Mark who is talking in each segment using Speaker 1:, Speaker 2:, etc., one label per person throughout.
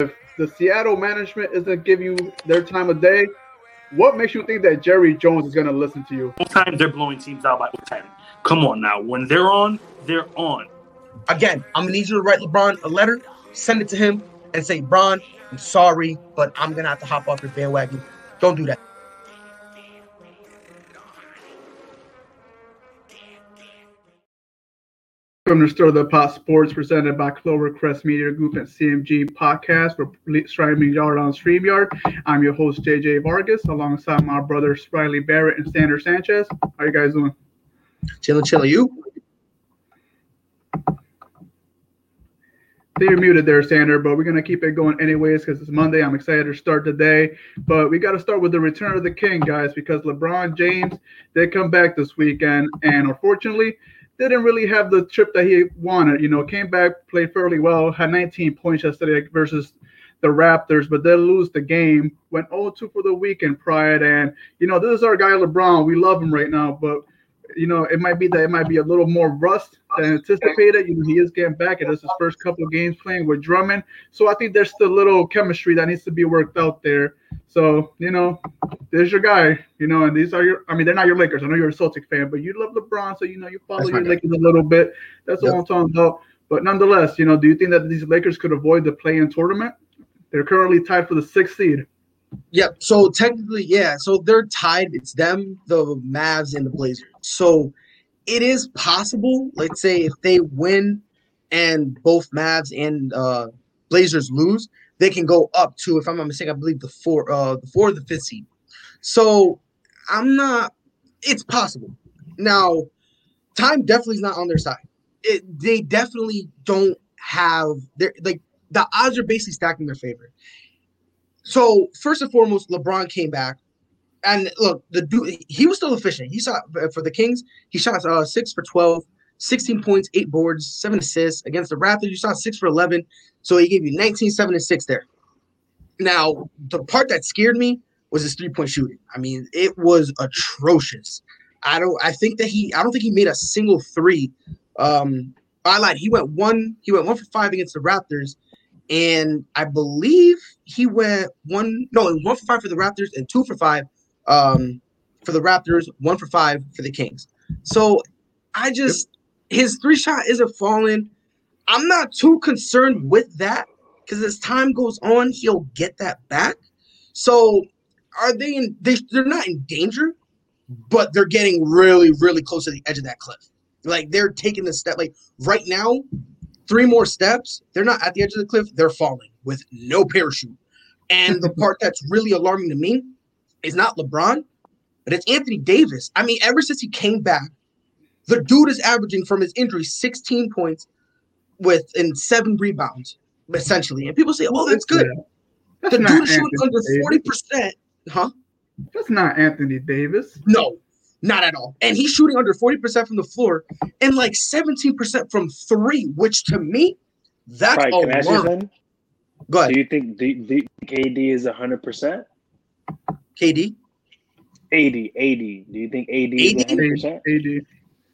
Speaker 1: the Seattle management isn't giving you their time of day, what makes you think that Jerry Jones is going to listen to you?
Speaker 2: Sometimes they're blowing teams out by 10. Come on now. When they're on, they're on.
Speaker 3: Again, I'm going to need you to write LeBron a letter, send it to him, and say, Bron, I'm sorry, but I'm going to have to hop off your bandwagon. Don't do that.
Speaker 1: Welcome to Stir the Pot Sports, presented by Clovercrest Media Group and CMG Podcast for streaming yard on StreamYard. I'm your host, JJ Vargas, alongside my brothers, Riley Barrett and Sander Sanchez. How you guys doing?
Speaker 3: Chilling. You?
Speaker 1: You're muted there, Sander, but we're going to keep it going anyways because it's Monday. I'm excited to start today. But we got to start with the return of the king, guys, because LeBron James did come back this weekend, and unfortunately, didn't really have the trip that he wanted. Came back, played fairly well, had 19 points yesterday versus the Raptors, but then lose the game. Went 0-2 for the weekend, Pride. And, this is our guy LeBron. We love him right now, but, it might be a little more rust than anticipated. He is getting back. It is his first couple of games playing with Drummond. So I think there's still a little chemistry that needs to be worked out there. So, there's your guy, and these are they're not your Lakers. I know you're a Celtic fan, but you love LeBron, so, you follow your Lakers a little bit. That's all I'm talking about. But nonetheless, do you think that these Lakers could avoid the play-in tournament? They're currently tied for the 6th seed.
Speaker 3: Yep. So technically, yeah. So they're tied. It's them, the Mavs, and the Blazers. So it is possible, let's say, if they win and both Mavs and Blazers lose, they can go up to, if I'm not mistaken, I believe the 4 or the 5th seed. So it's possible. Now, time definitely is not on their side. They definitely don't have the odds are basically stacked in their favor. So first and foremost, LeBron came back, and look, the dude, he was still efficient. He shot for the Kings. He shot 6 for 12, 16 points, 8 boards, 7 assists. Against the Raptors, you shot 6 for 11. So he gave you 19, 7, and 6 there. Now, the part that scared me was his 3-point shooting. It was atrocious. I don't think he made a single three. I lied. He went 1 for 5 against the Raptors. And I believe he went 1 for 5 for the Raptors and 2 for 5 for the Raptors, 1 for 5 for the Kings. So his 3 shot isn't falling. I'm not too concerned with that because as time goes on, he'll get that back. So are they're not in danger, but they're getting really, really close to the edge of that cliff. Like they're taking the step, like right now, 3 more steps, they're not at the edge of the cliff, they're falling with no parachute. And the part that's really alarming to me is not LeBron, but it's Anthony Davis. Ever since he came back, the dude is averaging from his injury 16 points and 7 rebounds, essentially. And people say, oh, that's good. The dude is shooting under 40%. Huh?
Speaker 1: That's not Anthony Davis.
Speaker 3: No. Not at all. And he's shooting under 40% from the floor and like 17% from 3, which to me, that's
Speaker 4: right, can I ask you something?
Speaker 3: Go ahead.
Speaker 4: Do you think KD is 100%?
Speaker 3: KD?
Speaker 4: 80. Do you think AD is 100%?
Speaker 1: AD.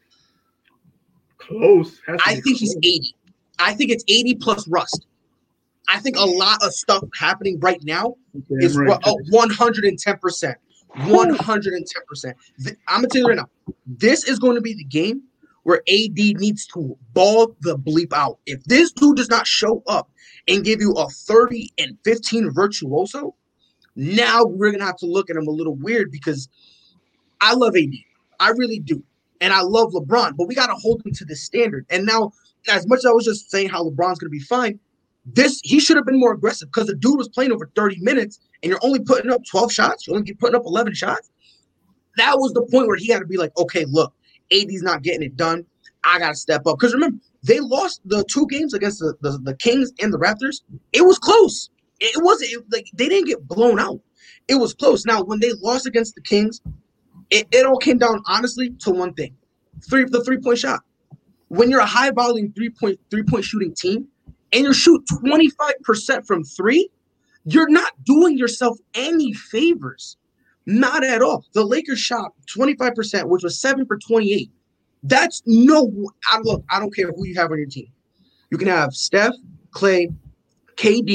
Speaker 1: Close.
Speaker 3: I think he's 80. I think it's 80 plus rust. I think a lot of stuff happening right now is 110%. 110%. I'm gonna tell you right now, this is going to be the game where AD needs to ball the bleep out. If this dude does not show up and give you a 30 and 15 virtuoso, now we're gonna have to look at him a little weird because I love AD, I really do, and I love LeBron, but we gotta hold him to this standard. And now, as much as I was just saying how LeBron's gonna be fine, he should have been more aggressive because the dude was playing over 30 minutes and you're only putting up 12 shots. You're only putting up 11 shots. That was the point where he had to be like, okay, look, AD's not getting it done. I got to step up. Because remember, they lost the 2 games against the Kings and the Raptors. It was close. It wasn't like they didn't get blown out. It was close. Now, when they lost against the Kings, it all came down, honestly, to one thing. The 3-point shot. When you're a high-volume three-point shooting team, and you shoot 25% from 3, you're not doing yourself any favors. Not at all. The Lakers shot 25%, which was 7 for 28. That's I don't care who you have on your team. You can have Steph, Clay, KD.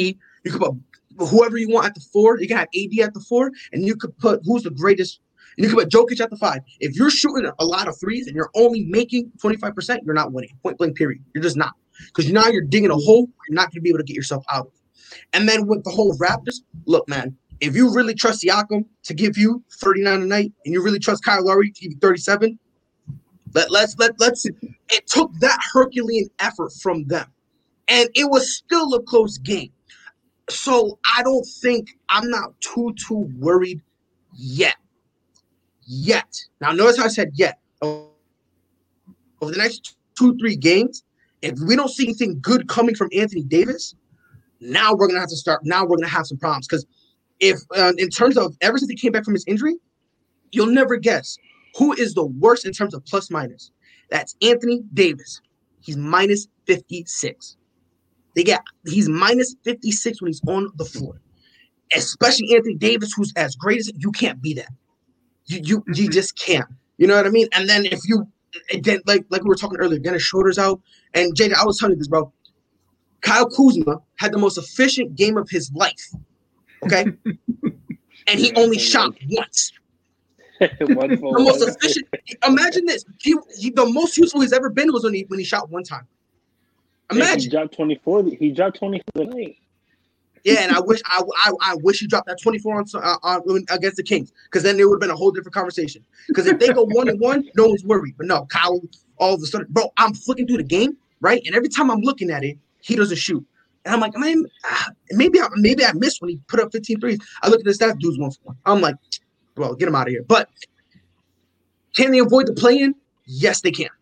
Speaker 3: You could put whoever you want at the 4. You can have AD at the 4, and you could put who's the greatest. And you can put Jokic at the 5. If you're shooting a lot of threes and you're only making 25%, you're not winning. Point blank, period. You're just not. Because now you're digging a hole you're not going to be able to get yourself out of. And then with the whole Raptors, look, man, if you really trust Siakam to give you 39 a night, and you really trust Kyle Lowry to give you 37, let's. It took that Herculean effort from them, and it was still a close game. So I'm not too worried yet. Now, notice how I said yet. Over the next 2-3 games, if we don't see anything good coming from Anthony Davis, now we're gonna have to start. Now we're gonna have some problems because if in terms of ever since he came back from his injury, you'll never guess who is the worst in terms of plus minus. That's Anthony Davis. He's minus 56. He's minus 56 when he's on the floor. Especially Anthony Davis, who's as great as you can't be that. You just can't. You know what I mean? And then if you again, like we were talking earlier, Dennis Schroeder's out. And JJ, I was telling you this, bro. Kyle Kuzma had the most efficient game of his life. Okay? And he only shot once. The most efficient. Imagine this. He the most useful he's ever been was when he shot one time. Imagine.
Speaker 4: He dropped 24. He dropped 24 tonight.
Speaker 3: Yeah, and I wish he dropped that 24 on against the Kings, because then there would have been a whole different conversation. Because if they go 1-1, no one's worried. But no, Kyle, all of a sudden, bro, I'm flicking through the game, right? And every time I'm looking at it, he doesn't shoot. And I'm like, man, maybe I missed when he put up 15 threes. I look at the stats, dude's 1 for 1. I'm like, well, get him out of here. But can they avoid the play-in? Yes, they can.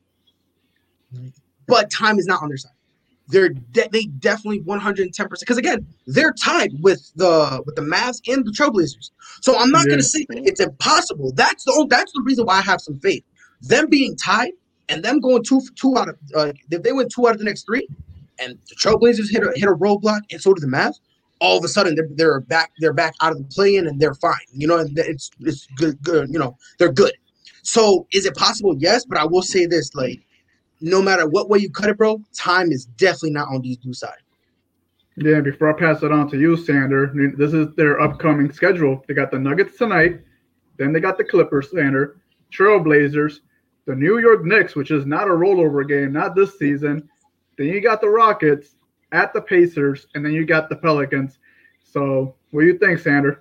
Speaker 3: But time is not on their side. They definitely 110%. Because again, they're tied with the Mavs and the Trailblazers. So I'm not going to say it's impossible. That's the reason why I have some faith. Them being tied and them going two out of if they win 2 out of the next 3, and the Trailblazers hit a roadblock, and so do the Mavs, all of a sudden they're back out of the play-in and they're fine. You know, and it's good. You know, they're good. So is it possible? Yes, but I will say this, like, no matter what way you cut it, bro, time is definitely not on these dudes' side.
Speaker 1: Yeah, before I pass it on to you, Sander, this is their upcoming schedule. They got the Nuggets tonight, then they got the Clippers, Sander, Trailblazers, the New York Knicks, which is not a rollover game, not this season. Then you got the Rockets at the Pacers, and then you got the Pelicans. So what do you think, Sander?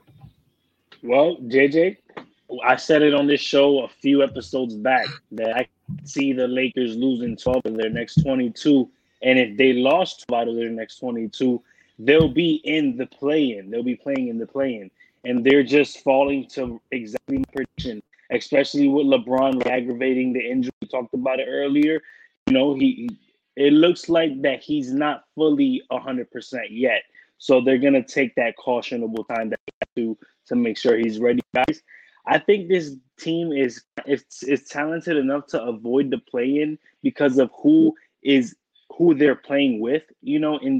Speaker 4: Well, JJ, I said it on this show a few episodes back that I see the Lakers losing 12 of their next 22. And if they lost 12 out of their next 22, they'll be in the play-in. They'll be playing in the play-in. And they're just falling to exactly my prediction, especially with LeBron aggravating the injury. We talked about it earlier. You know, it looks like that he's not fully 100% yet. So they're going to take that cautionable time that they have to make sure he's ready, guys. I think this team is talented enough to avoid the play-in because of who they're playing with, you know, in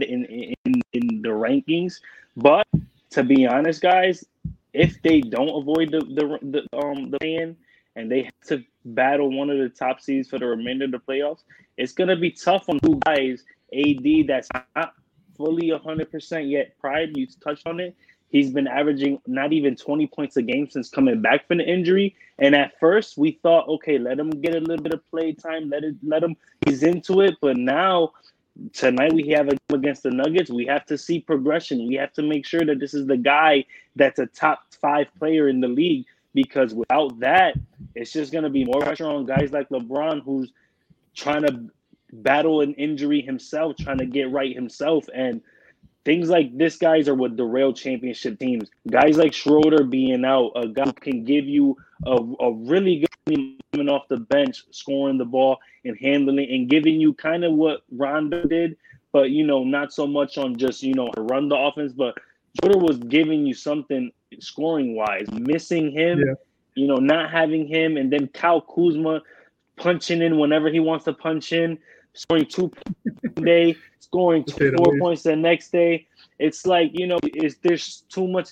Speaker 4: the rankings. But to be honest, guys, if they don't avoid the play-in and they have to battle one of the top seeds for the remainder of the playoffs, it's gonna be tough on 2 guys. AD, that's not fully 100% yet. Pride, you touched on it. He's been averaging not even 20 points a game since coming back from the injury. And at first, we thought, okay, let him get a little bit of play time. Let him. He's into it. But now, tonight we have a game against the Nuggets. We have to see progression. We have to make sure that this is the guy that's a top 5 player in the league. Because without that, it's just going to be more pressure on guys like LeBron, who's trying to battle an injury himself, trying to get right himself. And things like this, guys, are what derail championship teams. Guys like Schroeder being out, a guy who can give you a really good team coming off the bench, scoring the ball and handling and giving you kind of what Rondo did, but, you know, not so much on just, you know, run the offense. But Schroeder was giving you something scoring-wise. Missing him, you know, not having him, and then Kyle Kuzma punching in whenever he wants to punch in, scoring 2 points a day, scoring 4 points the next day. It's like, you know, there's too much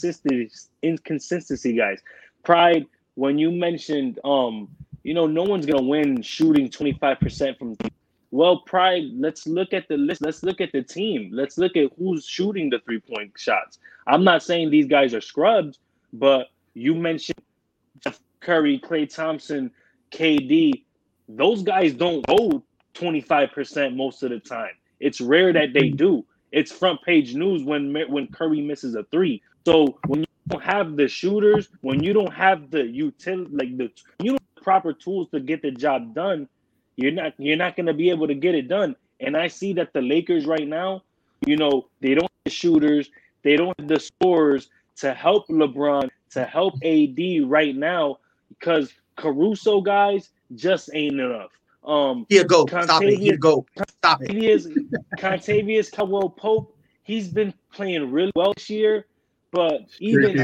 Speaker 4: inconsistency, guys. Pride, when you mentioned, you know, no one's going to win shooting 25% from Well, Pride, let's look at the list. Let's look at the team. Let's look at who's shooting the 3-point shots. I'm not saying these guys are scrubs, but you mentioned Steph Curry, Klay Thompson, KD. Those guys don't go 25% most of the time. It's rare that they do. It's front page news when Curry misses a three. So when you don't have the shooters, when you don't have the you don't have the proper tools to get the job done, you're not going to be able to get it done. And I see that the Lakers right now, they don't have the shooters, they don't have the scorers to help LeBron, to help AD right now, because Caruso guys just ain't enough.
Speaker 3: Here go. Stop it. Here go. Stop it.
Speaker 4: Contavious Caldwell Pope, he's been playing really well this year, but even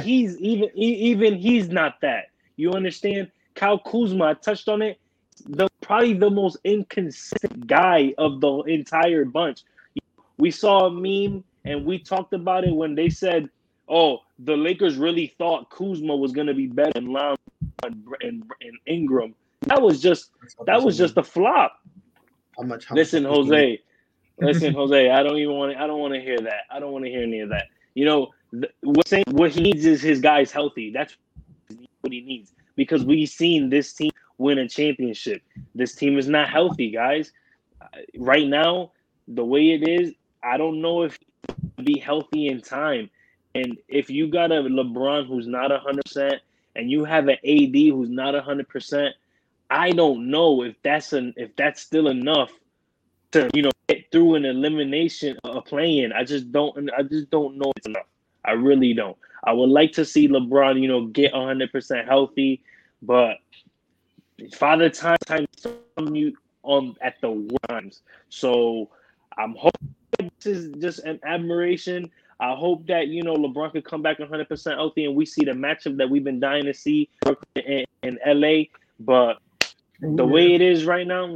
Speaker 4: he's not that. You understand? Kyle Kuzma, I touched on it. Probably the most inconsistent guy of the entire bunch. We saw a meme and we talked about it when they said, "Oh, the Lakers really thought Kuzma was going to be better than Lamb and Ingram." That was just a flop. Listen, Jose. I don't want to hear that. I don't want to hear any of that. What he needs is his guys healthy. That's what he needs, because we've seen this team win a championship. This team is not healthy, guys. Right now, the way it is, I don't know if he'll be healthy in time. And if you got a LeBron who's not 100% and you have an AD who's not 100%, I don't know if that's still enough to get through an elimination of play-in. I just don't know it's enough. I really don't. I would like to see LeBron get 100% healthy, but Father Time you on at the times. So I'm hoping this is just an admiration. I hope that LeBron could come back 100% healthy and we see the matchup that we've been dying to see in LA. But the way it is right now,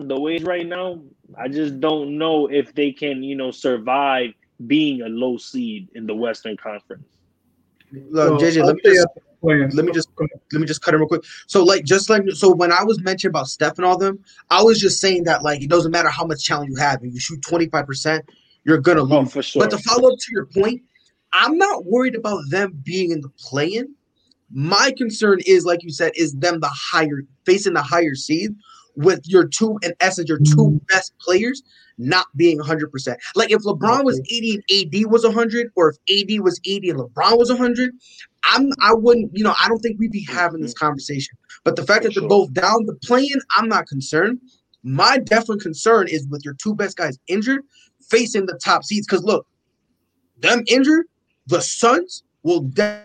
Speaker 4: I just don't know if they can survive being a low seed in the Western Conference.
Speaker 3: Look, JJ, let me just cut it real quick. So when I was mentioning about Steph and all them, I was just saying that it doesn't matter how much talent you have, if you shoot 25%, you're gonna lose.
Speaker 4: Oh, for sure.
Speaker 3: But to follow up to your point, I'm not worried about them being in the play-in. My concern is, like you said, is them facing the higher seed with your two best players not being 100%. Like if LeBron was 80 and AD was 100, or if AD was 80 and LeBron was 100, I wouldn't, I don't think we'd be having this conversation. But the fact that they're both down the play-in, I'm not concerned. My definite concern is with your two best guys injured, facing the top seeds. Because look, them injured, the Suns will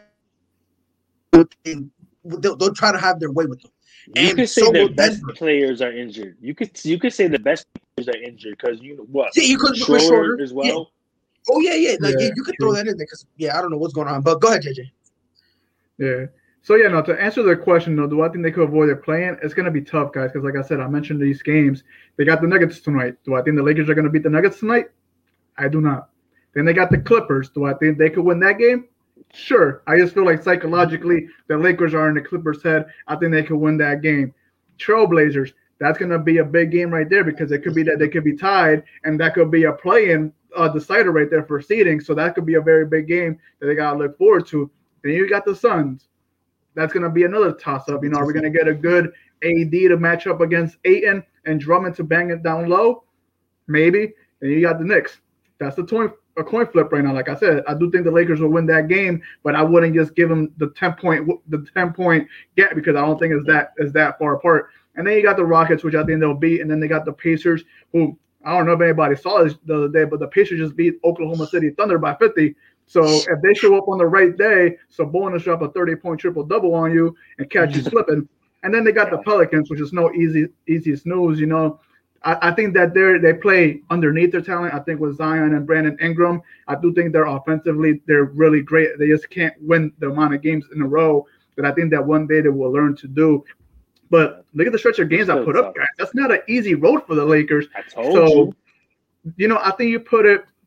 Speaker 3: they'll try to have their way with them.
Speaker 4: You could say the best players are injured. You could say the best players are injured because what?
Speaker 3: Yeah, you could
Speaker 4: Schroeder as well.
Speaker 3: Yeah. Oh yeah. You could throw that in there because I don't know what's going on. But go ahead, JJ.
Speaker 1: Yeah. So to answer the question, do I think they could avoid their play-in? It's gonna be tough, guys, because like I said, I mentioned these games. They got the Nuggets tonight. Do I think the Lakers are gonna beat the Nuggets tonight? I do not. Then they got the Clippers. Do I think they could win that game? Sure. I just feel like psychologically the Lakers are in the Clippers' head. I think they could win that game. Trailblazers, that's going to be a big game right there because it could be that they could be tied, and that could be a play-in decider right there for seeding. So that could be a very big game that they got to look forward to. Then you got the Suns. That's going to be another toss-up. Are we going to get a good AD to match up against Ayton and Drummond to bang it down low? Maybe. And you got the Knicks. That's a coin flip right now. Like I said, I do think the Lakers will win that game, but I wouldn't just give them the 10-point gap because I don't think it's that far apart. And then you got the Rockets, which I think they'll beat, and then they got the Pacers, who I don't know if anybody saw this the other day, but the Pacers just beat Oklahoma City Thunder by 50. So if they show up on the right day, Sabonis drop a 30-point triple-double on you and catch you slipping. And then they got the Pelicans, which is no easy snooze, I think that they play underneath their talent. I think with Zion and Brandon Ingram, I do think they're really great. They just can't win the amount of games in a row that I think that one day they will learn to do. But look at the stretch of games I put up, guys. That's not an easy road for the Lakers.
Speaker 4: I told you.
Speaker 1: I think you put it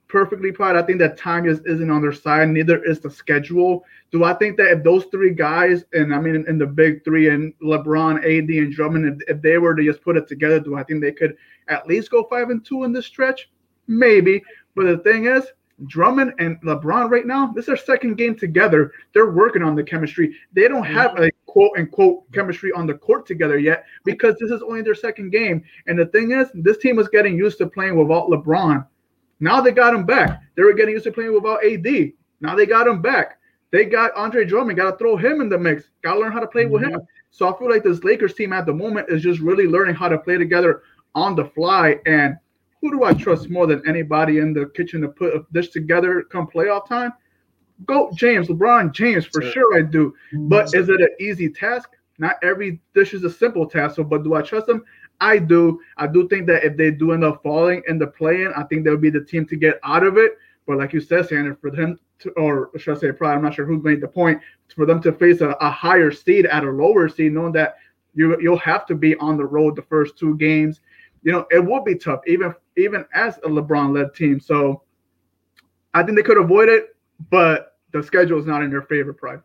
Speaker 1: perfectly put. I think that time isn't on their side. Neither is the schedule. Do I think that if those three guys, and I mean in the big three, and LeBron, AD, and Drummond, if they were to just put it together, do I think they could at least go 5-2 in this stretch? Maybe. But the thing is, Drummond and LeBron right now, this is their second game together. They're working on the chemistry. They don't have a quote unquote chemistry on the court together yet because this is only their second game. And the thing is, this team was getting used to playing without LeBron. Now they got him back. They were getting used to playing without AD. Now they got him back. They got Andre Drummond. Got to throw him in the mix. Got to learn how to play with him. So I feel like this Lakers team at the moment is just really learning how to play together on the fly. And who do I trust more than anybody in the kitchen to put this together come playoff time? Go James, LeBron James, for sure I do. But is it an easy task? Not every dish is a simple task. So, but do I trust them? I do. I do think that if they do end up falling in the play-in, I think they'll be the team to get out of it. But like you said, Sanders, for them to, or should I say probably, I'm not sure who made the point, for them to face a higher seed at a lower seed, knowing that you'll have to be on the road the first two games. It will be tough, even as a LeBron-led team. So I think they could avoid it, but the schedule is not in their favor, Pride.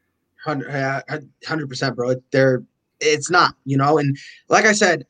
Speaker 3: 100%, bro. It's not, and like I said,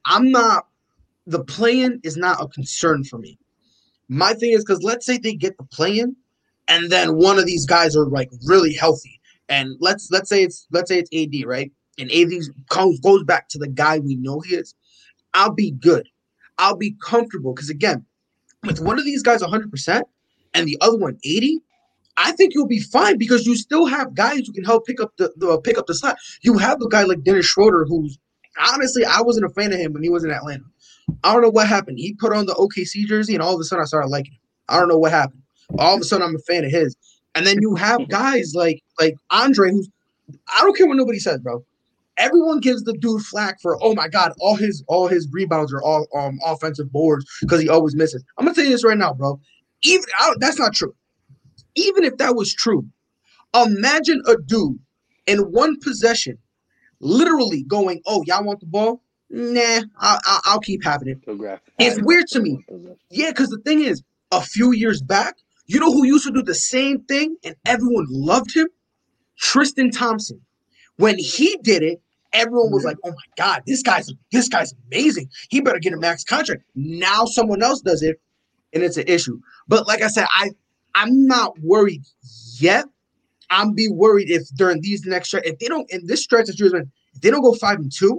Speaker 3: the play-in is not a concern for me. My thing is, because let's say they get the play-in, and then one of these guys are like really healthy, and let's say it's AD, right? And AD goes back to the guy we know he is. I'll be good. I'll be comfortable because, again, with one of these guys 100% and the other one 80, I think you'll be fine because you still have guys who can help pick up the slack. You have a guy like Dennis Schroeder, who's honestly, I wasn't a fan of him when he was in Atlanta. I don't know what happened. He put on the OKC jersey, and all of a sudden I started liking him. I don't know what happened. All of a sudden I'm a fan of his. And then you have guys like Andre, who's I don't care what nobody says, bro. Everyone gives the dude flack for, oh my God, all his rebounds are all offensive boards because he always misses. I'm gonna tell you this right now, bro. That's not true. Even if that was true, imagine a dude in one possession, literally going, "Oh, y'all want the ball? Nah, I'll keep having it." It's weird to me. Yeah, because the thing is, a few years back, you know who used to do the same thing and everyone loved him? Tristan Thompson. When he did it, everyone was like, "Oh my God, this guy's amazing. He better get a max contract." Now someone else does it, and it's an issue. But like I said, I'm not worried yet. I'm be worried if during these next stretch, if they don't in this stretch that you're in, if they don't go 5-2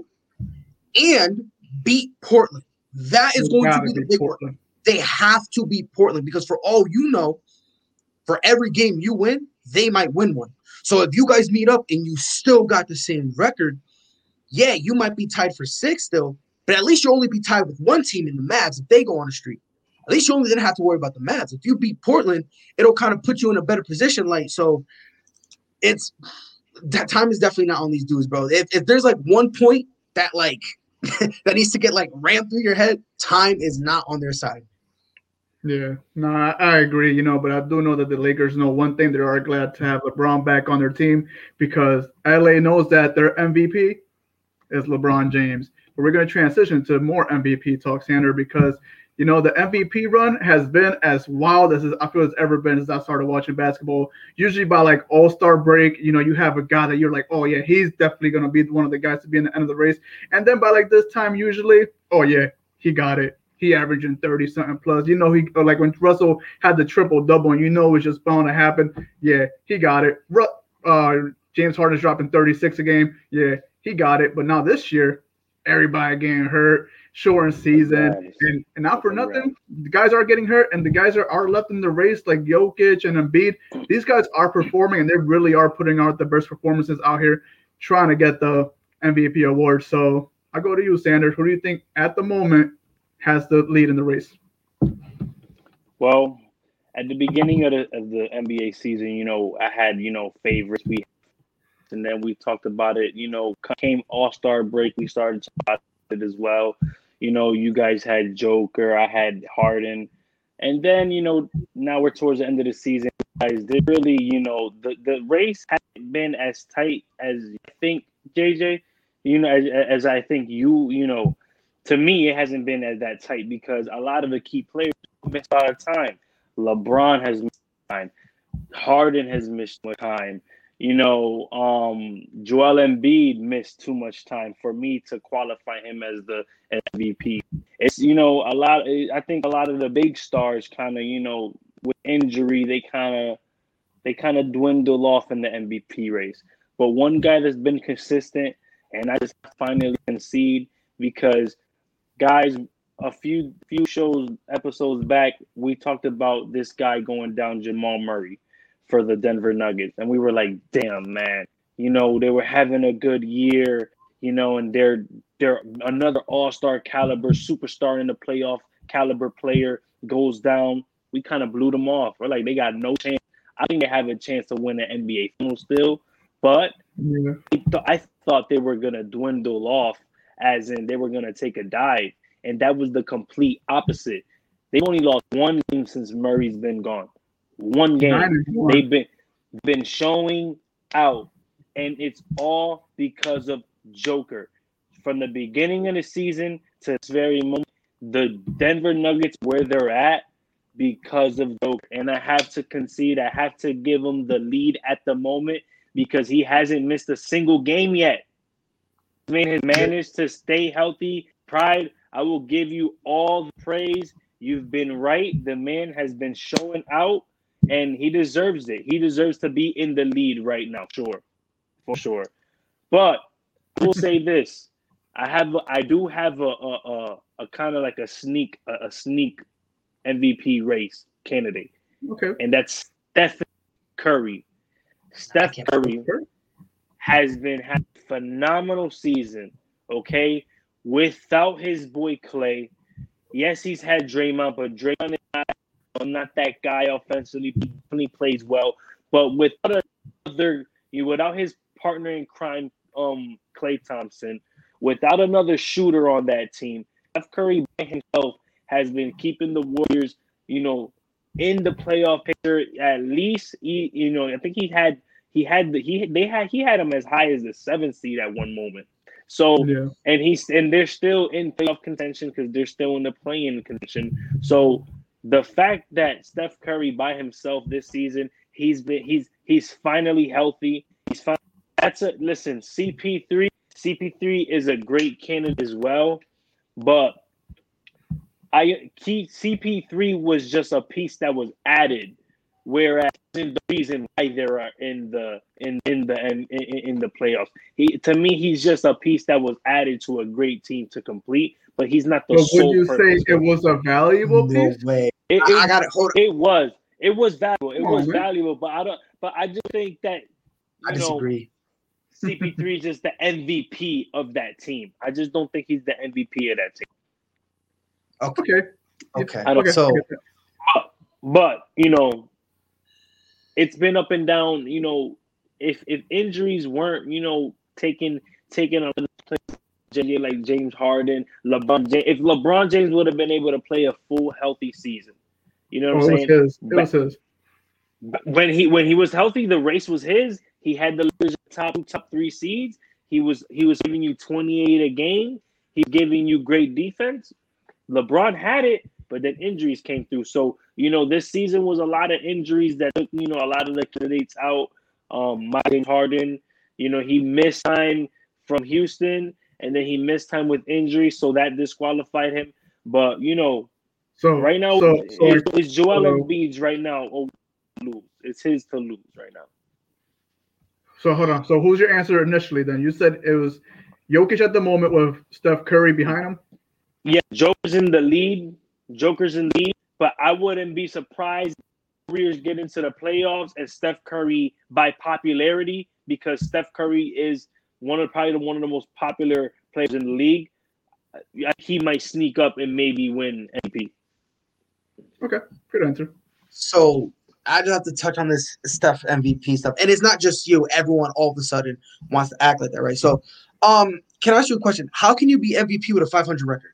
Speaker 3: and beat Portland, that is going to be the big one. They have to beat Portland because for all you know, for every game you win, they might win one. So if you guys meet up and you still got the same record, yeah, you might be tied for 6th still, but at least you'll only be tied with one team in the Mavs if they go on a streak. At least you only didn't have to worry about the Mavs. If you beat Portland, it'll kind of put you in a better position. So it's that time is definitely not on these dudes, bro. If there's like one point that that needs to get rammed through your head, time is not on their side.
Speaker 1: Yeah, no, I agree, but I do know that the Lakers know one thing. They are glad to have LeBron back on their team because LA knows that their MVP is LeBron James. But we're going to transition to more MVP talk, Sander, because, the MVP run has been as wild as I feel it's ever been since I started watching basketball. Usually by All-Star break, you have a guy that you're like, oh, yeah, he's definitely going to be one of the guys to be in the end of the race. And then by this time, usually, oh, yeah, he got it. He averaging 30-something plus. He when Russell had the triple-double and it was just bound to happen. Yeah, he got it. James Harden's dropping 36 a game. Yeah, he got it. But now this year, everybody getting hurt, shortened season. And not for nothing, the guys are getting hurt and the guys are left in the race like Jokic and Embiid. These guys are performing and they really are putting out the best performances out here trying to get the MVP award. So I go to you, Sanders. Who do you think at the moment has the lead in the race?
Speaker 4: Well, at the beginning of the NBA season, I had, favorites. And then we talked about it, came All-Star break. We started to talk about it as well. You guys had Joker. I had Harden. And then, now we're towards the end of the season. Guys, they really, the race hasn't been as tight as you think, JJ, as I think to me, it hasn't been as that tight because a lot of the key players missed a lot of time. LeBron has missed time. Harden has missed more time. Joel Embiid missed too much time for me to qualify him as the MVP. It's a lot. I think a lot of the big stars kind of with injury they kind of dwindle off in the MVP race. But one guy that's been consistent, and I just finally concede because guys, a few episodes back, we talked about this guy going down, Jamal Murray, for the Denver Nuggets. And we were like, damn, man, they were having a good year, and they're another all-star caliber superstar in the playoff caliber player goes down. We kind of blew them off. We're like, they got no chance. I think they have a chance to win the NBA Finals still, but I thought they were going to dwindle off, as in they were going to take a dive. And that was the complete opposite. They've only lost one game since Murray's been gone. One game. They've been showing out, and it's all because of Joker. From the beginning of the season to this very moment, the Denver Nuggets where they're at because of Joker. And I have to concede, I have to give him the lead at the moment because he hasn't missed a single game yet. He has managed to stay healthy. Pride, I will give you all the praise. You've been right. The man has been showing out, and he deserves it. He deserves to be in the lead right now, for sure. But I will say this: I do have a kind of like a sneak MVP race candidate.
Speaker 1: Okay,
Speaker 4: and that's Steph Curry. Steph Curry has been having a phenomenal season. Okay. Without his boy Clay, yes, he's had Draymond, but Draymond is not that guy offensively. He plays well, but without his partner in crime, Klay Thompson, without another shooter on that team, Steph Curry by himself has been keeping the Warriors, in the playoff picture. At least, I think he had him as high as the 7th seed at one moment. So
Speaker 1: yeah.
Speaker 4: and they're still in playoff contention because they're still in the play-in contention. So the fact that Steph Curry by himself this season, he's finally healthy. Listen, CP3 is a great candidate as well, but CP3 was just a piece that was added. Whereas the reason why they're in the playoffs, to me, he's just a piece that was added to a great team to complete, but he's not the sole.
Speaker 1: Would you say it was a valuable piece?
Speaker 3: No way. I got it. Hold on.
Speaker 4: It was valuable. It was valuable, but I just think that
Speaker 3: I disagree.
Speaker 4: CP3 is just the MVP of that team. I just don't think he's the MVP of that team.
Speaker 3: Okay.
Speaker 4: But it's been up and down. If injuries weren't, taking a players like James Harden, LeBron James, if LeBron James would have been able to play a full healthy season, you know what I'm saying?
Speaker 1: It was his.
Speaker 4: When he was healthy, the race was his. He had the top 3 seeds. He was giving you 28 a game. He's giving you great defense. LeBron had it, but then injuries came through. So, this season was a lot of injuries that took, a lot of the candidates out. James Harden, he missed time from Houston, and then he missed time with injury, so that disqualified him. But, right now, it's Joel Embiid's right now. Lose. It's his to lose right now.
Speaker 1: So, hold on. So, who's your answer initially then? You said it was Jokic at the moment with Steph Curry behind him?
Speaker 4: Yeah, Joker's in the lead, but I wouldn't be surprised if Warriors get into the playoffs and Steph Curry by popularity, because Steph Curry is one of the most popular players in the league. He might sneak up and maybe win MVP.
Speaker 1: Okay, good answer.
Speaker 3: So I just have to touch on this Steph MVP stuff, and it's not just you. Everyone all of a sudden wants to act like that, right? So, can I ask you a question? How can you be MVP with a 500 record?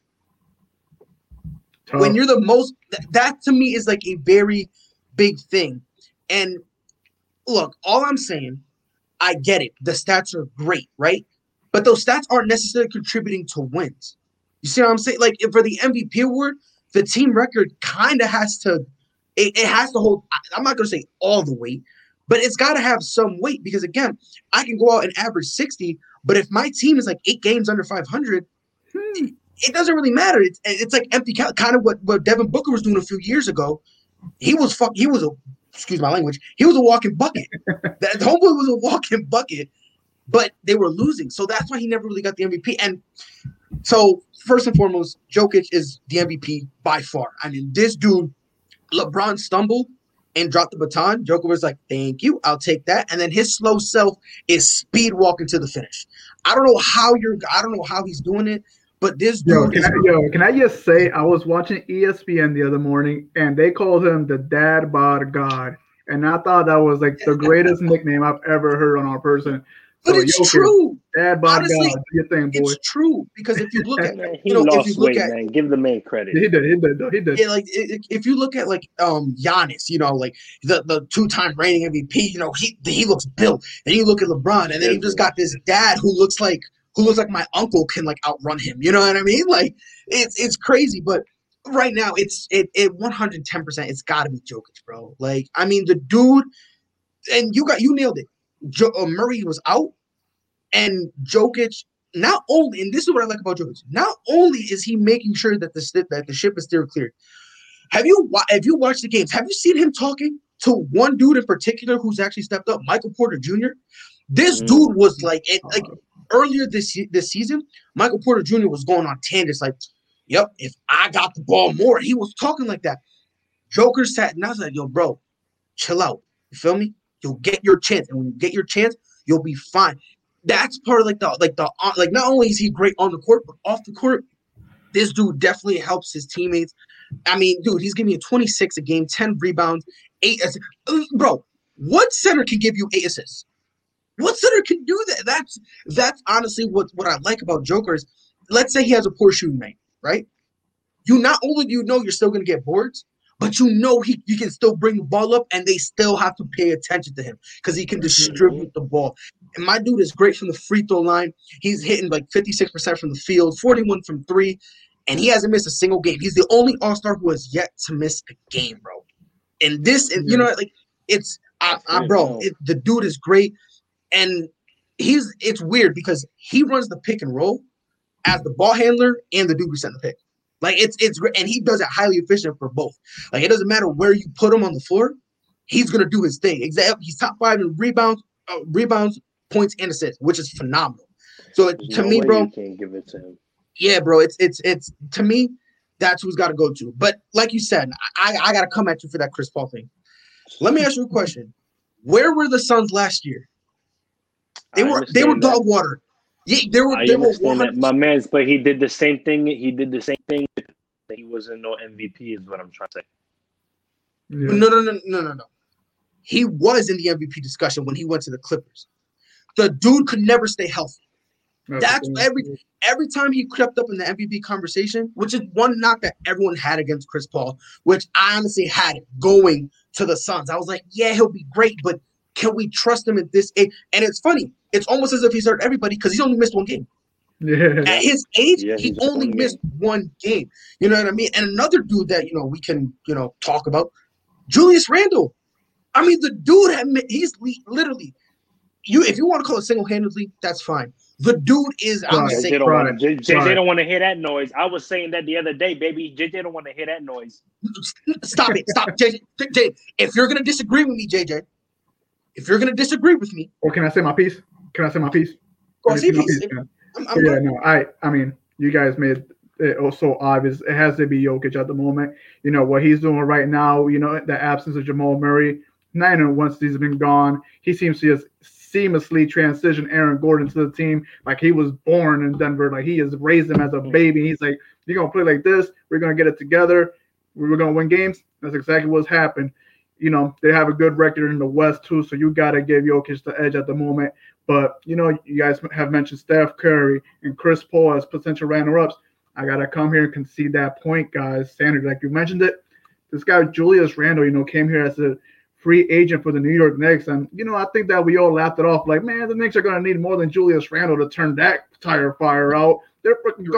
Speaker 3: When you're the most, that to me is like a very big thing. And look, all I'm saying, I get it. The stats are great, right? But those stats aren't necessarily contributing to wins. You see what I'm saying? Like, for the MVP award, the team record kind of has to, it has to hold. I'm not going to say all the weight, but it's got to have some weight because, again, I can go out and average 60, but if my team is like 8 games under 500, it doesn't really matter. It's like empty count, kind of what Devin Booker was doing a few years ago. He was excuse my language, he was a walking bucket. That homeboy was a walking bucket, but they were losing. So that's why he never really got the MVP. And so first and foremost, Jokic is the MVP by far. I mean, this dude, LeBron stumbled and dropped the baton. Joker was like, thank you, I'll take that. And then his slow self is speed walking to the finish. I don't know how he's doing it, but this dude
Speaker 1: can I just say, I was watching ESPN the other morning and they called him the dad bod god. And I thought that was like the greatest nickname I've ever heard on our person.
Speaker 3: But so it's true.
Speaker 1: Dad bod god. Do your thing, boy.
Speaker 3: It's true because if you look at,
Speaker 4: he lost weight, man. Give the man credit.
Speaker 1: He did.
Speaker 3: Yeah, like if you look at like Giannis, like the 2-time reigning MVP, he looks built. And you look at LeBron, and then you just got this dad who looks like my uncle can like outrun him. You know what I mean? Like it's crazy, but right now it's 110%. It's got to be Jokic, bro. Like I mean, the dude, and you nailed it. Murray was out, and Jokic not only, and this is what I like about Jokic, not only is he making sure that the ship is still cleared. Have you watched the games? Have you seen him talking to one dude in particular who's actually stepped up, Michael Porter Jr.? This dude was like earlier this season, Michael Porter Jr. was going on tangents like, "Yep, if I got the ball more," he was talking like that. Joker sat and I was like, "Yo, bro, chill out. You feel me? You'll get your chance, and when you get your chance, you'll be fine." That's part of like not only is he great on the court, but off the court, this dude definitely helps his teammates. I mean, dude, he's giving you 26 a game, 10 rebounds, 8 assists. Bro, what center can give you 8 assists? What center can do that? That's honestly what I like about Joker is, let's say he has a poor shooting night, right? You not only do you know you're still going to get boards, but you can still bring the ball up and they still have to pay attention to him because he can distribute the ball. And my dude is great from the free throw line. He's hitting like 56% from the field, 41 from 3, and he hasn't missed a single game. He's the only All-Star who has yet to miss a game, bro. And this, the dude is great. And it's weird because he runs the pick and roll as the ball handler and the dude who sent the pick. Like it's and he does it highly efficient for both. Like it doesn't matter where you put him on the floor, he's gonna do his thing. Exactly, he's top 5 in rebounds, points, and assists, which is phenomenal. So to me, bro,
Speaker 4: you can't give it to him.
Speaker 3: Yeah, bro, it's to me, that's who's got to go to. But like you said, I got to come at you for that Chris Paul thing. Let me ask you a question: where were the Suns last year? They were dog water. Yeah, they were.
Speaker 4: My man's, but he did the same thing. He wasn't no MVP, is what I'm trying to say.
Speaker 1: Yeah.
Speaker 3: No. He was in the MVP discussion when he went to the Clippers. The dude could never stay healthy. That's every time he crept up in the MVP conversation, which is one knock that everyone had against Chris Paul, which I honestly had it going to the Suns. I was like, yeah, he'll be great, but can we trust him at this age? And it's funny. It's almost as if he's hurt everybody because he's only missed one game.
Speaker 1: Yeah.
Speaker 3: At his age, he only missed one game. You know what I mean? And another dude that, we can, talk about, Julius Randle. I mean, the dude, he's literally, if you want to call it single-handedly, that's fine. The dude is,
Speaker 4: JJ don't want to hear that noise. I was saying that the other day, baby. JJ don't want to hear that noise.
Speaker 3: Stop it. Stop. JJ, if you're going to disagree with me, JJ,
Speaker 1: Or can I say my piece?
Speaker 3: Go on, say piece.
Speaker 1: I mean, you guys made it so obvious. It has to be Jokic at the moment. What he's doing right now, the absence of Jamal Murray, not even once he's been gone, he seems to just seamlessly transition Aaron Gordon to the team like he was born in Denver. Like he has raised him as a baby. He's like, you're going to play like this. We're going to get it together. We're going to win games. That's exactly what's happened. They have a good record in the West too, so you got to give Jokic the edge at the moment. But, you guys have mentioned Steph Curry and Chris Paul as potential runner-ups. I got to come here and concede that point, guys. Standard, like you mentioned it. This guy, Julius Randle, came here as a free agent for the New York Knicks. And, I think that we all laughed it off like, man, the Knicks are going to need more than Julius Randle to turn that tire fire out. They're freaking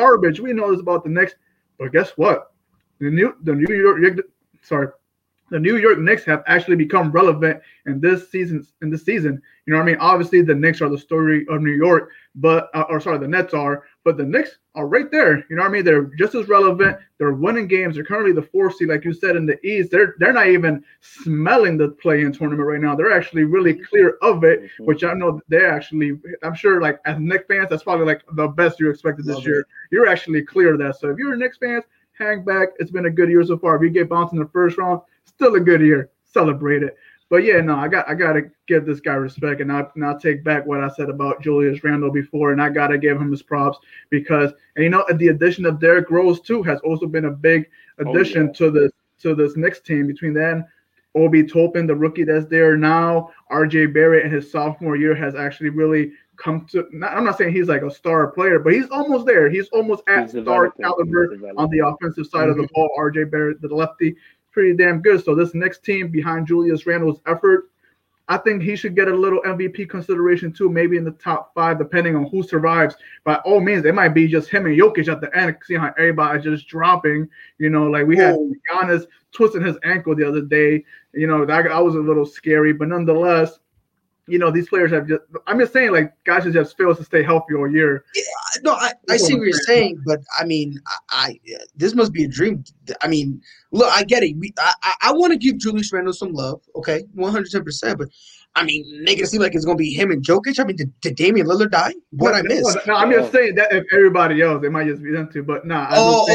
Speaker 1: the New York Knicks have actually become relevant in this season. You know what I mean? Obviously, the Knicks are the story of New York, but the Nets are, but the Knicks are right there. You know what I mean? They're just as relevant. They're winning games. They're currently the 4th seed, like you said, in the East. They're not even smelling the play-in tournament right now. They're actually really clear of it, which I know they're actually. I'm sure, like as Knicks fans, that's probably like the best you expected this year. You're actually clear of that. So if you're a Knicks fan, hang back. It's been a good year so far. If you get bounced in the first round, still a good year. Celebrate it. But yeah, no, I gotta give this guy respect, and I'll take back what I said about Julius Randle before, and I gotta give him his props because, and you know, the addition of Derrick Rose too has also been a big addition to this Knicks team. Between then, Obi Toppin, the rookie that's there now, R.J. Barrett in his sophomore year has actually really come to. I'm not saying he's like a star player, but he's almost there. He's almost at star caliber on the offensive side of the ball. R.J. Barrett, the lefty. Pretty damn good. So this next team behind Julius Randle's effort, I think he should get a little MVP consideration too, maybe in the top 5, depending on who survives. By all means, it might be just him and Jokic at the end. See how everybody's just dropping. You know, like we had Giannis twisting his ankle the other day. You know, that was a little scary, but nonetheless, you know, these players have just. I'm just saying, like, guys just fails to stay healthy all year.
Speaker 3: Yeah, no, I see what you're saying, but I mean, I this must be a dream. I mean, look, I get it. I want to give Julius Randle some love, okay, 110%. But I mean, make it seem like it's gonna be him and Jokic. I mean, did Damian Lillard die? What I missed?
Speaker 1: No, I'm just saying that if everybody else, it might just be them two. But nah,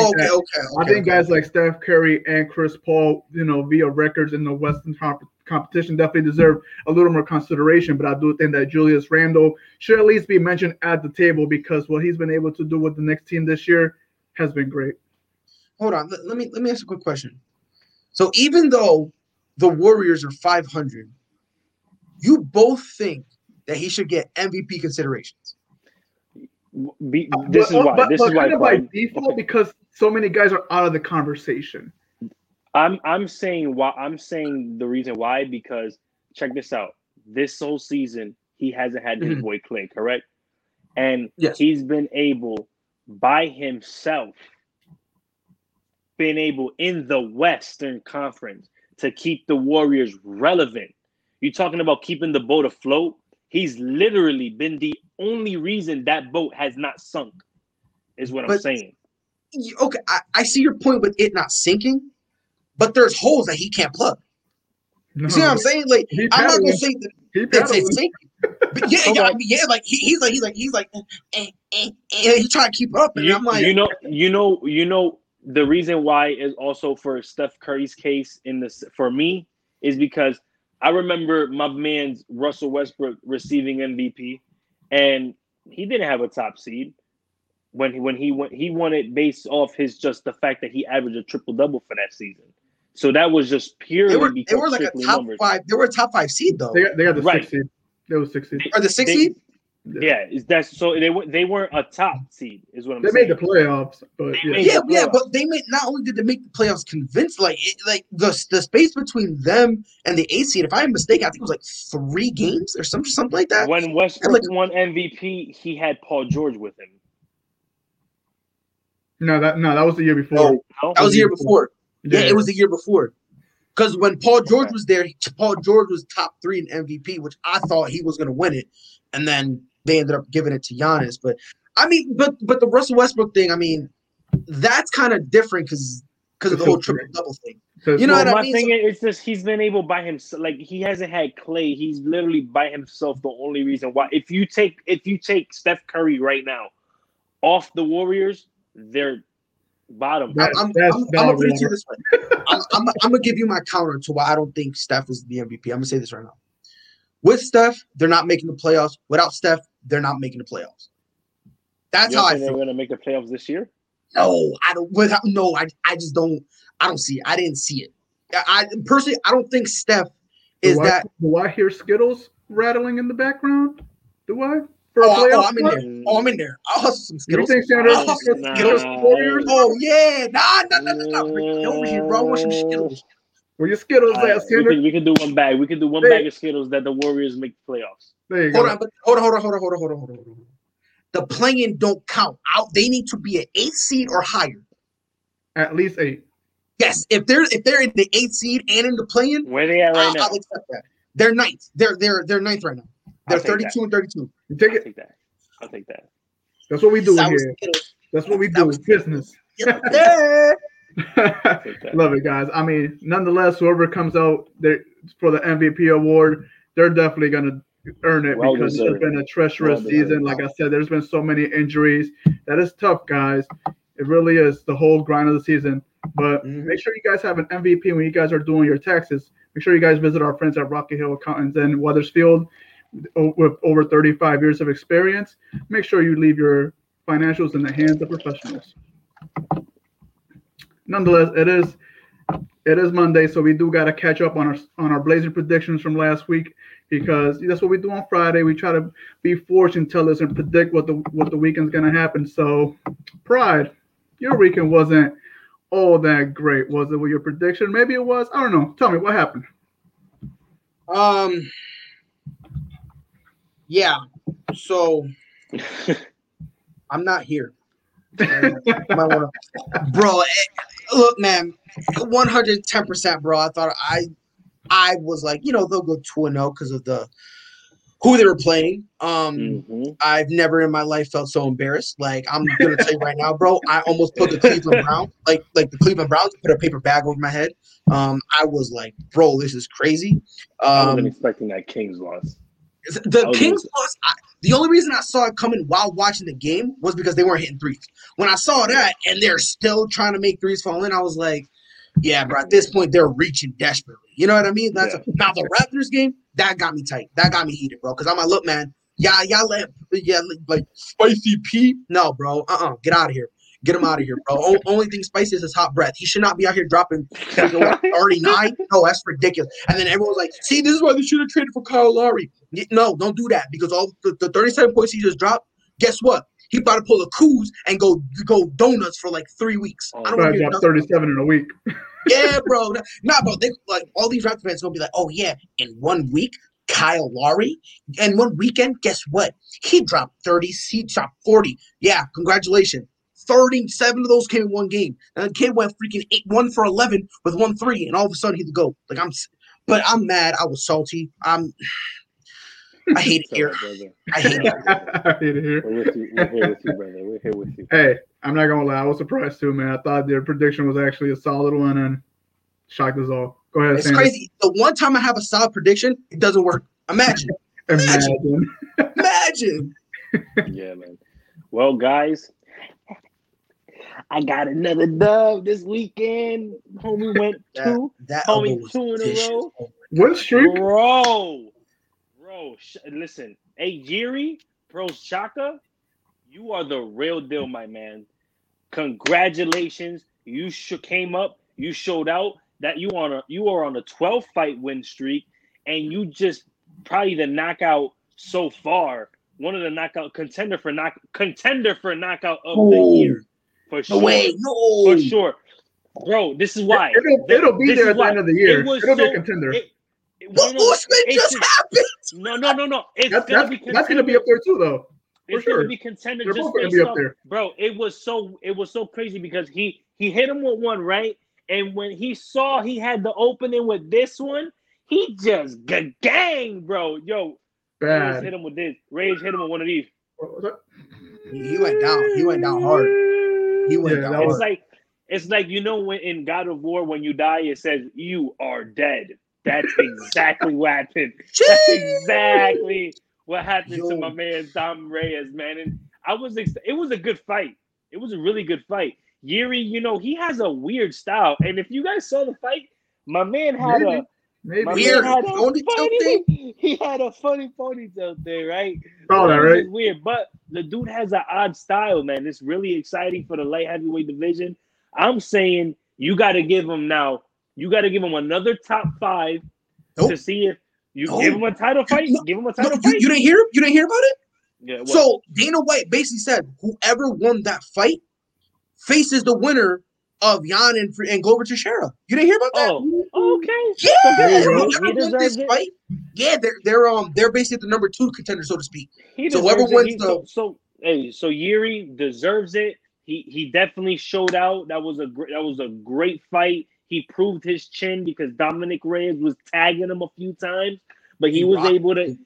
Speaker 1: I think guys like Steph Curry and Chris Paul, you know, via records in the Western competition definitely deserve a little more consideration, but I do think that Julius Randle should at least be mentioned at the table because what he's been able to do with the next team this year has been great.
Speaker 3: Hold on, let me ask a quick question. So even though the Warriors are 500, you both think that he should get MVP considerations?
Speaker 4: This is why
Speaker 1: by default because so many guys are out of the conversation.
Speaker 4: I'm saying the reason why, because check this out. This whole season he hasn't had his boy Clay, correct? And he's been able by himself, been able in the Western Conference to keep the Warriors relevant. You're talking about keeping the boat afloat. He's literally been the only reason that boat has not sunk, is what I'm saying.
Speaker 3: Okay, I see your point with it not sinking. But there's holes that he can't plug. You see what I'm saying? Like, I'm not gonna say that it's sinking. But like he's trying to keep up, and I'm like,
Speaker 4: you know, the reason why is also for Steph Curry's case for me is because I remember my man's Russell Westbrook receiving MVP, and he didn't have a top seed when he won it based off just the fact that he averaged a triple-double for that season. So that was just purely
Speaker 3: they were like a top numbers. 5. They were a top 5 seed though.
Speaker 1: They got the 6th seed. They were 6th seed.
Speaker 3: Are the 6th seed?
Speaker 4: Yeah, that's so they weren't a top seed, is what I'm saying.
Speaker 1: They made the playoffs, but
Speaker 3: but they made not only did they make the playoffs convinced, like the space between them and the 8th seed, if I'm mistaken, I think it was like 3 games or something like that.
Speaker 4: When Westbrook won MVP, he had Paul George with him.
Speaker 1: No, that was the year before.
Speaker 3: No, that was the year before. Yeah, it was the year before. Because when Paul George was there, Paul George was top 3 in MVP, which I thought he was going to win it, and then they ended up giving it to Giannis. But I mean, but the Russell Westbrook thing, I mean, that's kind of different because of the whole triple double thing. You know what I mean?
Speaker 4: My thing is just he's been able by himself. Like he hasn't had Clay. He's literally by himself. The only reason why, if you take Steph Curry right now off the Warriors, they're bottom.
Speaker 3: I'm gonna put it to you this way. I'm gonna give you my counter to why I don't think Steph is the MVP. I'm gonna say this right now. With Steph, they're not making the playoffs. Without Steph, they're not making the playoffs. That's how I feel.
Speaker 4: They're gonna make the playoffs this year?
Speaker 3: No, I don't. I just don't. I don't see it. I didn't see it. I personally, I don't think Steph is that.
Speaker 1: Do I hear Skittles rattling in the background? Do I?
Speaker 3: I'm in there. I'm in there. I'll hustle some Skittles.
Speaker 1: You think Skittles Warriors?
Speaker 3: Oh yeah, nah. Bring it over here, bro. I want some Skittles.
Speaker 1: Where your Skittles at, Skinner?
Speaker 4: We can do one bag. We can do one bag of Skittles that the Warriors make the playoffs.
Speaker 1: There you
Speaker 3: go. Hold on. The play-in don't count. They need to be an 8th seed or higher.
Speaker 1: At least 8.
Speaker 3: Yes, if they're in the 8th seed and in the play-in,
Speaker 4: Where they at right now?
Speaker 3: I'll accept that. They're ninth. They're ninth right now. They're
Speaker 4: I'll take
Speaker 3: 32 and 32.
Speaker 1: You take
Speaker 4: I'll
Speaker 1: it.
Speaker 4: take that. I'll take that.
Speaker 1: That's what we do
Speaker 3: That was
Speaker 1: here.
Speaker 3: Skittles.
Speaker 1: That's what we
Speaker 3: That
Speaker 1: do.
Speaker 3: was-
Speaker 1: Business.
Speaker 3: Yeah.
Speaker 4: Take that.
Speaker 1: Love it, guys. I mean, nonetheless, whoever comes out there for the MVP award, they're definitely gonna earn it
Speaker 4: Well
Speaker 1: because
Speaker 4: deserved.
Speaker 1: it's been a treacherous
Speaker 4: Well
Speaker 1: season.
Speaker 4: deserved.
Speaker 1: Like I said, there's been so many injuries. That is tough, guys. It really is the whole grind of the season. But make sure you guys have an MVP when you guys are doing your taxes. Make sure you guys visit our friends at Rocky Hill Accountants in Weathersfield with over 35 years of experience. Make sure you leave your financials in the hands of professionals. Nonetheless, it is Monday, so we do got to catch up on our Blazer predictions from last week because that's what we do on Friday. We try to be fortune tellers and predict what the weekend's gonna happen. So, Pride, your weekend wasn't all that great, was it? With your prediction, maybe it was. I don't know. Tell me what happened.
Speaker 3: Yeah. So I'm not here. Bro, look, man, 110%, bro. I thought I was like, they'll go 2-0 because of who they were playing. I've never in my life felt so embarrassed. Like, I'm gonna tell you right now, bro. I almost put the Cleveland Browns, like the Cleveland Browns, put a paper bag over my head. I was like, bro, this is crazy.
Speaker 4: I wasn't expecting that Kings loss.
Speaker 3: The Kings loss. The only reason I saw it coming while watching the game was because they weren't hitting threes. When I saw that and they're still trying to make threes fall in, I was like, yeah, bro, at this point, they're reaching desperately. You know what I mean? Now, the Raptors game, that got me tight. That got me heated, bro. Because I'm like, look, man, y'all like Spicy P. No, bro. Get out of here. Get him out of here, bro. Only thing Spicy is his hot breath. He should not be out here dropping 39. No, that's ridiculous. And then everyone's like, see, this is why they should have traded for Kyle Lowry. No, don't do that because all the 37 points he just dropped, guess what? He about to pull a Kuz and go donuts for like 3 weeks. I don't want to hear
Speaker 1: dropped 37 in a week.
Speaker 3: Yeah, bro. Nah, bro. They like all these Raptor fans gonna be like, oh yeah, in 1 week, Kyle Lowry, and 1 weekend, guess what? He dropped 30. He dropped 40. Yeah, congratulations. 37 of those came in one game. And the kid went freaking 1 for 11 with 1 3, and all of a sudden he's the GOAT. Like I'm mad. I was salty. I hate it here. I hate it.
Speaker 1: I hate it here.
Speaker 4: We're here with you, brother. We're here with you.
Speaker 1: Hey, I'm not gonna lie. I was surprised too, man. I thought their prediction was actually a solid one and shocked us all. Go ahead.
Speaker 3: It's crazy. The one time I have a solid prediction, it doesn't work. Imagine. Imagine.
Speaker 4: Yeah, man. Well, guys, I got another dub this weekend. Homie went two. Homie 2 in a row.
Speaker 1: What streak?
Speaker 4: Bro, listen. Hey, Jiri, Pro Shaka, you are the real deal, my man. Congratulations. You came up. You showed out that you are on a 12 fight win streak, and you just probably the knockout so far. One of the knockout contender for knockout of the year. For sure.
Speaker 3: No.
Speaker 4: For sure. Bro, this is why.
Speaker 1: It'll be there at the end of the year. It'll be a contender.
Speaker 3: Usman just happened.
Speaker 4: No.
Speaker 1: That's going to be up there too, though.
Speaker 4: It's
Speaker 1: sure.
Speaker 4: going to be contender.
Speaker 1: They're
Speaker 4: just
Speaker 1: both going to be up there.
Speaker 4: Bro, it was so crazy because he hit him with one, right? And when he saw he had the opening with this one, he just gang, bro. Yo,
Speaker 1: bad.
Speaker 4: Rage hit him with this. Rage hit him with one of these.
Speaker 3: He went down. He went down hard. He went down hard.
Speaker 4: It's like when in God of War when you die it says you are dead. That's exactly what happened. That's exactly what happened to my man Dom Reyes, man. And it was a good fight. It was a really good fight. Yuri, he has a weird style. And if you guys saw the fight, my man had he had a funny ponytail there, right?
Speaker 1: Oh, that right?
Speaker 4: Weird, but the dude has an odd style, man. It's really exciting for the light heavyweight division. I'm saying you got to give him now. You got to give him another top 5 to see if you give him a title fight. Give him a title fight.
Speaker 3: You didn't hear? You didn't hear about it?
Speaker 4: Yeah. What?
Speaker 3: So Dana White basically said whoever won that fight faces the winner of Jan and Glover Teixeira. You didn't hear about that?
Speaker 4: Oh, okay.
Speaker 3: Yeah, he deserves this fight. Yeah, they're basically the number 2 contender, so to speak. So whoever wins
Speaker 4: so Yuri deserves it. He definitely showed out. That was a great fight. He proved his chin because Dominic Reyes was tagging him a few times, but he was able to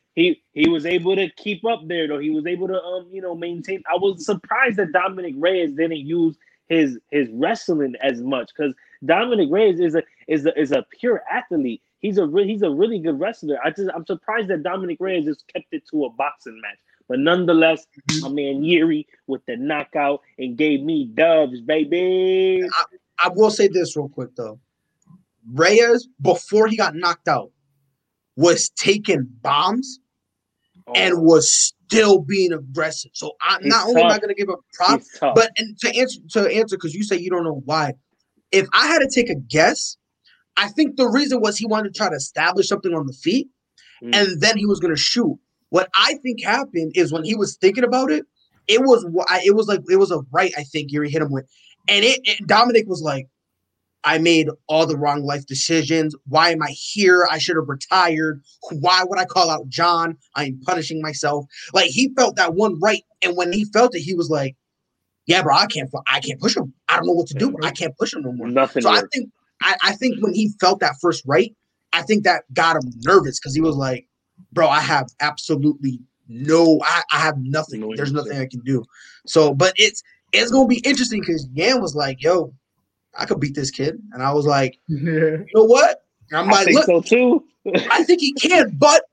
Speaker 4: keep up there though. He was able to maintain. I was surprised that Dominic Reyes didn't use his wrestling as much because Dominic Reyes is a pure athlete. He's a really good wrestler. I'm surprised that Dominic Reyes just kept it to a boxing match. But nonetheless, my man Yuri with the knockout and gave me dubs, baby.
Speaker 3: I will say this real quick though. Reyes, before he got knocked out, was taking bombs and was still being aggressive. So not only am I going to give a prop, but to answer because you say you don't know why. If I had to take a guess, I think the reason was he wanted to try to establish something on the feet, and then he was going to shoot. What I think happened is when he was thinking about it, it was a right. I think Yuri hit him with, and Dominic was like, I made all the wrong life decisions. Why am I here? I should have retired. Why would I call out John? I'm punishing myself. Like he felt that one right, and when he felt it, he was like, "Yeah, bro, I can't push him. I don't know what to do. I can't push him no more."
Speaker 4: Nothing.
Speaker 3: So I think when he felt that first right, I think that got him nervous because he was like, "Bro, I have absolutely I have nothing. There's nothing I can do." So, but it's gonna be interesting because Yan was like, "Yo, I could beat this kid," and I was like, "You know what?" And I'm like, "Look,
Speaker 4: so too.
Speaker 3: I think he can, but,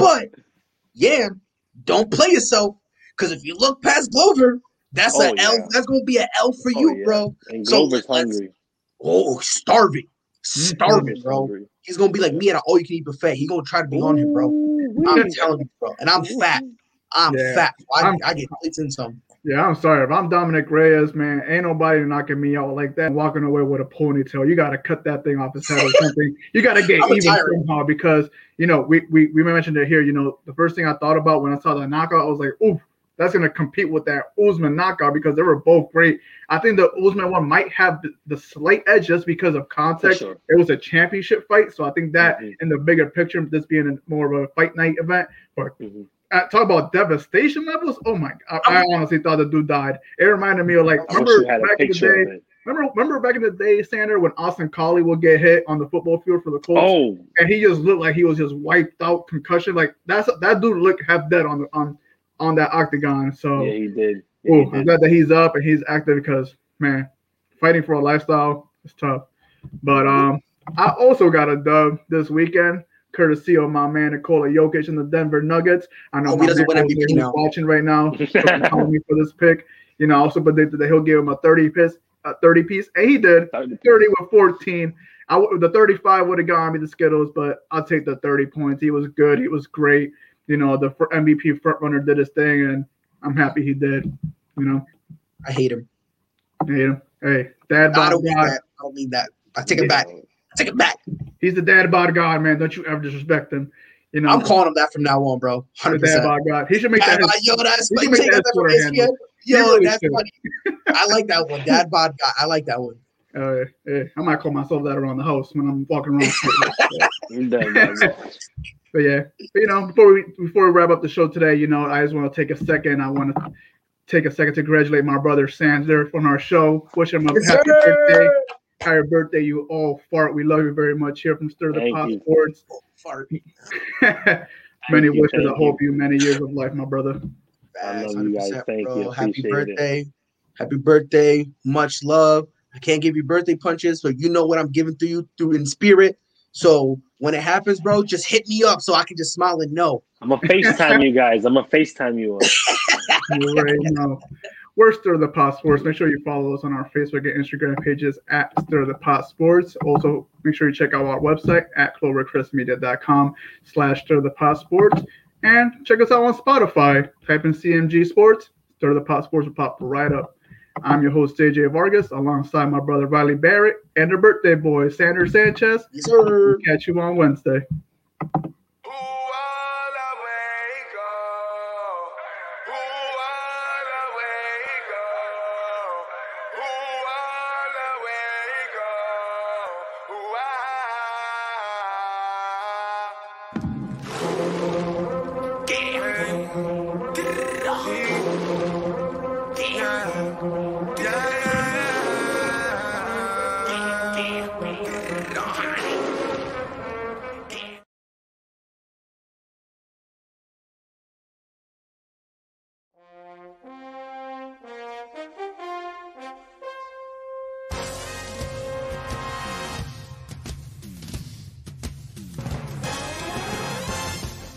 Speaker 3: Yan, don't play yourself because if you look past Glover, that's an L. That's gonna be an L for you, bro."
Speaker 4: And Glover's hungry.
Speaker 3: Starving, bro. Hungry. He's gonna be like me at an all-you-can-eat buffet. He's gonna try to be on here, bro. I'm telling you, bro. And I'm fat. I'm fat. I get plates in some.
Speaker 1: Yeah, I'm sorry. If I'm Dominic Reyes, man, ain't nobody knocking me out like that, walking away with a ponytail. You got to cut that thing off his head or something. You got to get even somehow because, we mentioned it here. The first thing I thought about when I saw the knockout, I was like, ooh, that's going to compete with that Usman knockout because they were both great. I think the Usman one might have the slight edge just because of context. Sure. It was a championship fight. So I think that in the bigger picture, this being more of a fight night event, but talk about devastation levels. Oh my God. I honestly thought the dude died. It reminded me of remember back in the day, Sander, when Austin Collie would get hit on the football field for the Colts, and he just looked like he was just wiped out, concussion. Like that dude looked half dead on that octagon. So
Speaker 4: yeah, he did.
Speaker 1: I'm glad that he's up and he's active because man, fighting for a lifestyle is tough. But I also got a dub this weekend, courtesy of my man Nikola Jokic and the Denver Nuggets. I know my man who's watching right now telling me for this pick. I also predicted that he'll give him a 30 piece, and he did 30 with 14. The 35 would have gotten me the Skittles, but I'll take the 30 points. He was good. He was great. The MVP front runner did his thing, and I'm happy he did.
Speaker 3: I hate him.
Speaker 1: Hey, dad bod God.
Speaker 3: I don't need that. I take it back.
Speaker 1: He's the dad bod God, man. Don't you ever disrespect him.
Speaker 3: I'm calling him that from now on, bro. 100%.
Speaker 1: Dad bod God. He should make that.
Speaker 3: That's funny. I like that one. Dad bod God. I like that one.
Speaker 1: I might call myself that around the house when I'm walking around. But yeah, before we wrap up the show today, I just want to take a second. I want to take a second to congratulate my brother Sander on our show. Wish him a happy birthday. Happy birthday, you all fart. We love you very much here from Stir the Pot Sports.
Speaker 3: Fart.
Speaker 1: Many wishes. I hope you many years of life, my brother.
Speaker 4: I love you guys. Thank you.
Speaker 3: Happy birthday. Happy birthday. Much love. I can't give you birthday punches, but you know what I'm giving to you through in spirit. So when it happens, bro, just hit me up so I can just smile and know.
Speaker 4: I'm going to FaceTime you guys. I'm going to FaceTime you.
Speaker 1: You already know. We're Stir the Pot Sports. Make sure you follow us on our Facebook and Instagram pages at Stir the Pot Sports. Also, make sure you check out our website at clovercrestmedia.com/Stir the Pot Sports. And check us out on Spotify. Type in CMG Sports. Stir the Pot Sports will pop right up. I'm your host, JJ Vargas, alongside my brother, Riley Barrett, and her birthday boy, Sander Sanchez.
Speaker 3: Yes, sir.
Speaker 1: We'll catch you on Wednesday.
Speaker 5: Yeah.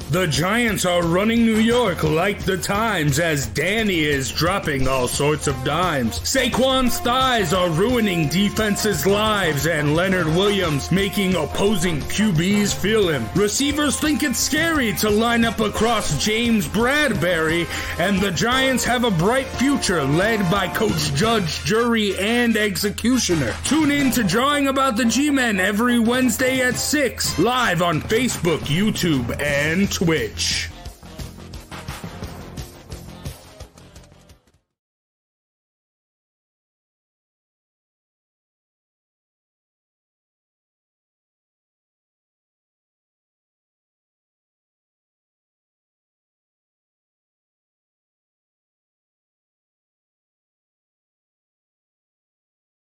Speaker 5: The Giants are running New York like the Times as Danny is dropping all sorts of dimes. Saquon's thighs are ruining defenses' lives and Leonard Williams making opposing QBs feel him. Receivers think it's scary to line up across James Bradbury, and the Giants have a bright future led by Coach Judge, Jury, and Executioner. Tune in to Drawing About the G-Men every Wednesday at 6, live on Facebook, YouTube, and Twitch.